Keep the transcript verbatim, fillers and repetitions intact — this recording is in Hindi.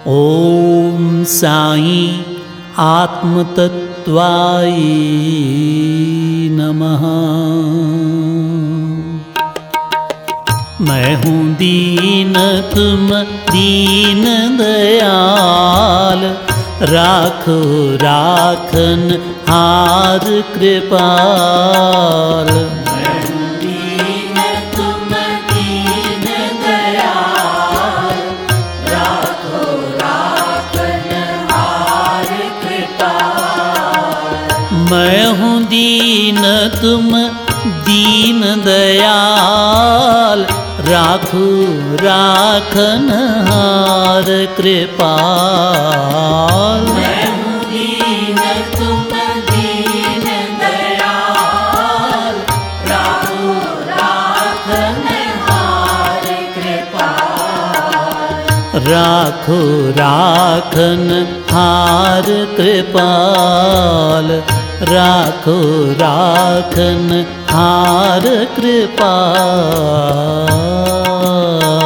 ओम साईं आत्मतत्वाय नमः। मैं हूँ दीन तुम दीन दयाल, राखो राखन हार कृपाल। मैं हूँ दीन तुम दीन दयाल, राखो राखन हार कृपाल। मैं हूँ दीन तुम दीन दयाल, राखो राखन हार कृपाल। मैं हूँ दीन तुम दीन दयाल, राखो राखन हार कृपाल। राखो राखन हार कृपाल, राखो राखन हार कृपाल।